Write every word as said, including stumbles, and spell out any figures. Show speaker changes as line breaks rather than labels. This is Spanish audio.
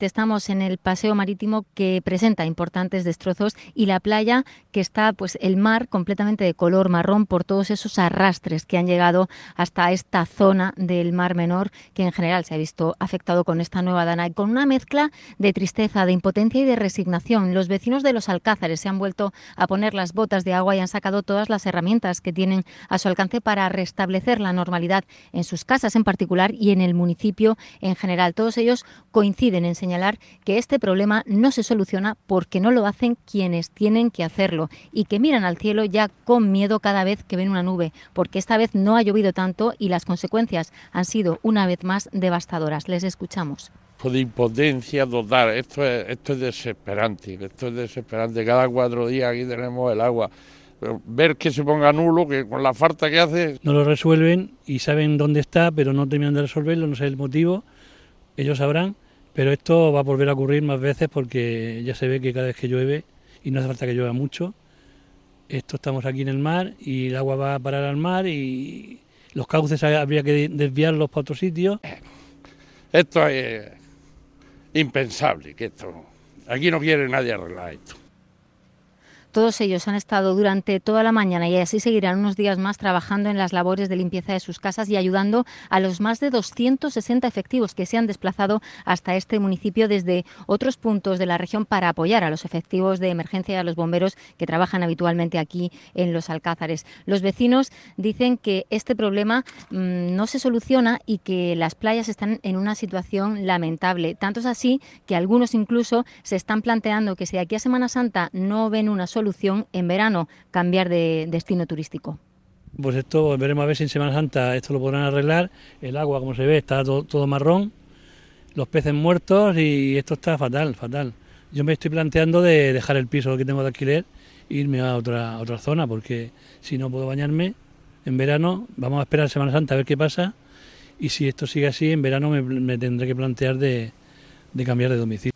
Estamos en el paseo marítimo que presenta importantes destrozos y la playa que está, pues el mar completamente de color marrón por todos esos arrastres que han llegado hasta esta zona del Mar Menor, que en general se ha visto afectado con esta nueva dana y con una mezcla de tristeza, de impotencia y de resignación. Los vecinos de Los Alcázares se han vuelto a poner las botas de agua y han sacado todas las herramientas que tienen a su alcance para restablecer la normalidad en sus casas en particular y en el municipio en general. Todos ellos coinciden en señalar que este problema no se soluciona porque no lo hacen quienes tienen que hacerlo y que miran al cielo ya con miedo cada vez que ven una nube, porque esta vez no ha llovido tanto y las consecuencias han sido una vez más devastadoras. Les escuchamos.
De impotencia total, esto es, esto es desesperante, esto es desesperante. Cada cuatro días aquí tenemos el agua. Ver que se ponga nulo, que con la falta que hace...
No lo resuelven y saben dónde está, pero no terminan de resolverlo, no sé el motivo, ellos sabrán. Pero esto va a volver a ocurrir más veces porque ya se ve que cada vez que llueve, y no hace falta que llueva mucho, esto estamos aquí en el mar y el agua va a parar al mar y los cauces habría que desviarlos para otro sitio.
Esto es impensable, que esto aquí no quiere nadie arreglar esto.
Todos ellos han estado durante toda la mañana y así seguirán unos días más trabajando en las labores de limpieza de sus casas y ayudando a los más de doscientos sesenta efectivos que se han desplazado hasta este municipio desde otros puntos de la región para apoyar a los efectivos de emergencia y a los bomberos que trabajan habitualmente aquí en Los Alcázares. Los vecinos dicen que este problema mmm, no se soluciona y que las playas están en una situación lamentable. Tanto es así que algunos incluso se están planteando que si de aquí a Semana Santa no ven una solución, solución en verano, cambiar de destino turístico.
Pues esto veremos a ver si en Semana Santa esto lo podrán arreglar. El agua, como se ve, está todo, todo marrón, los peces muertos y esto está fatal, fatal. Yo me estoy planteando de dejar el piso que tengo de alquiler e irme a otra, a otra zona, porque si no puedo bañarme en verano, vamos a esperar Semana Santa a ver qué pasa y si esto sigue así, en verano me, me tendré que plantear de, de cambiar de domicilio.